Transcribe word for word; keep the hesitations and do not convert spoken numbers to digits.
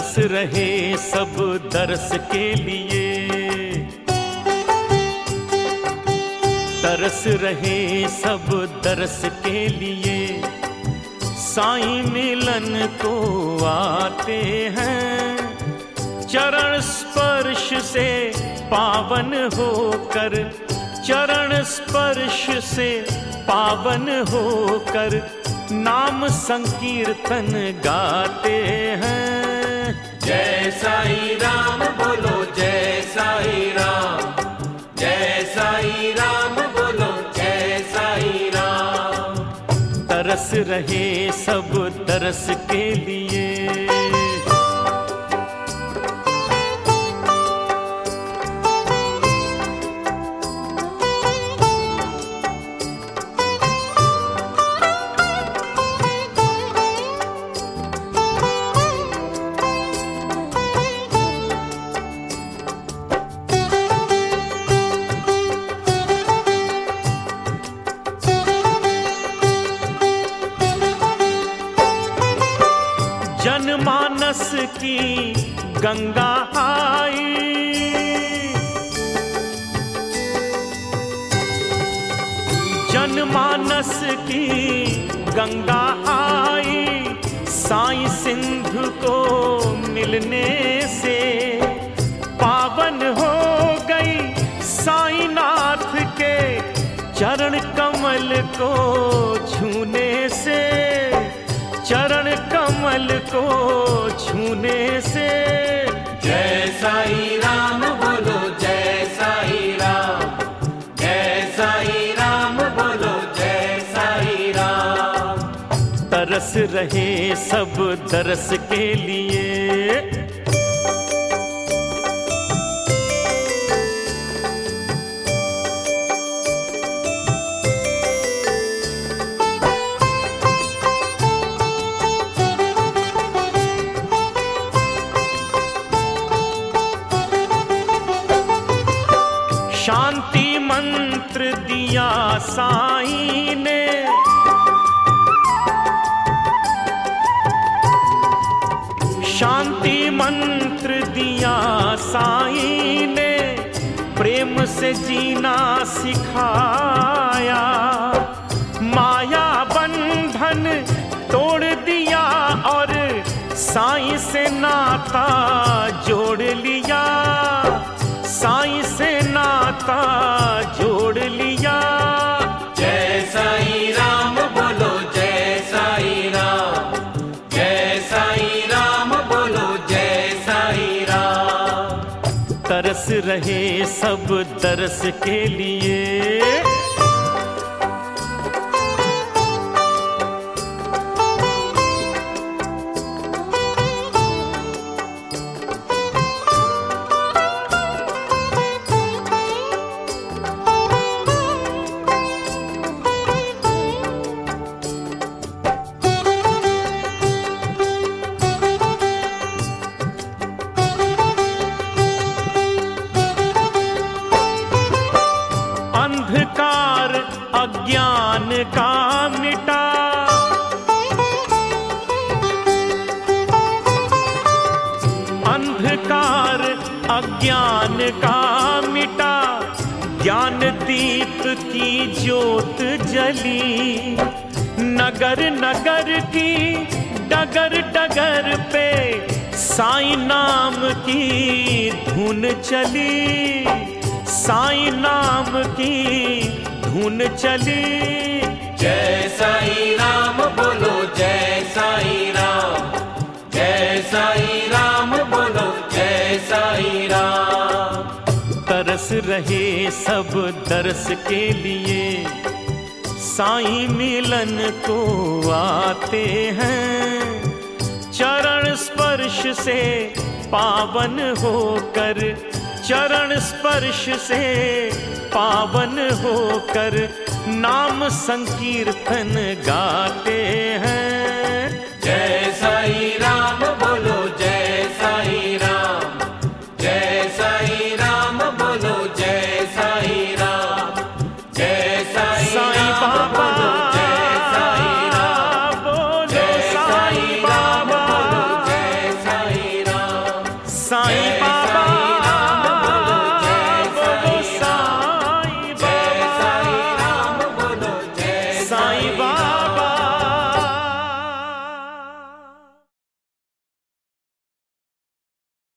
तरस रहे सब दरस के लिए, तरस रहे सब दरस के लिए। साईं मिलन को आते हैं, चरण स्पर्श से पावन होकर, चरण स्पर्श से पावन होकर नाम संकीर्तन गाते हैं। जय साईं राम बोलो, जय साईं राम, जय साईं राम बोलो, जय साईं राम। तरस रहे सब तरस के लिए। जनमानस की गंगा आई, जनमानस की गंगा आई, साईं सिंधु को मिलने से पावन हो गई। साईं नाथ के चरण कमल को छूने से, चरण कमल को छूने से। जय साईं राम बोलो, जय साईं राम, जय साईं राम बोलो, जय साईं राम। तरस रहे सब दरस के लिए। शांति मंत्र दिया साईं ने, शांति मंत्र दिया साईं ने, प्रेम से जीना सिखाया। माया बंधन तोड़ दिया और साईं से नाता जोड़ लिया, साईं से नाता जोड़ लिया। जय साईं राम बोलो, जय साईं राम, जय साईं राम बोलो, जय साईं राम। तरस रहे सब तरस के लिए। अंधकार अज्ञान का मिटा, अंधकार अज्ञान का मिटा, ज्ञान दीप की ज्योत जली। नगर नगर की डगर डगर पे साईं नाम की धुन चली, साईं नाम की धुन चली। जय साईं राम बोलो, जय साईं राम, जय साईं राम बोलो, जय साईं राम। तरस रहे सब दरस के लिए, साईं मिलन को आते हैं। चरण स्पर्श से पावन होकर, चरण स्पर्श से पावन होकर नाम संकीर्तन गाते हैं। जय साईं राम बोलो, जय साईं राम, जय साईं राम बोलो, जय साईं राम, जय साईं बाबा जय साईं राम, बोलो, साईं बाबा जय साईं राम। साईं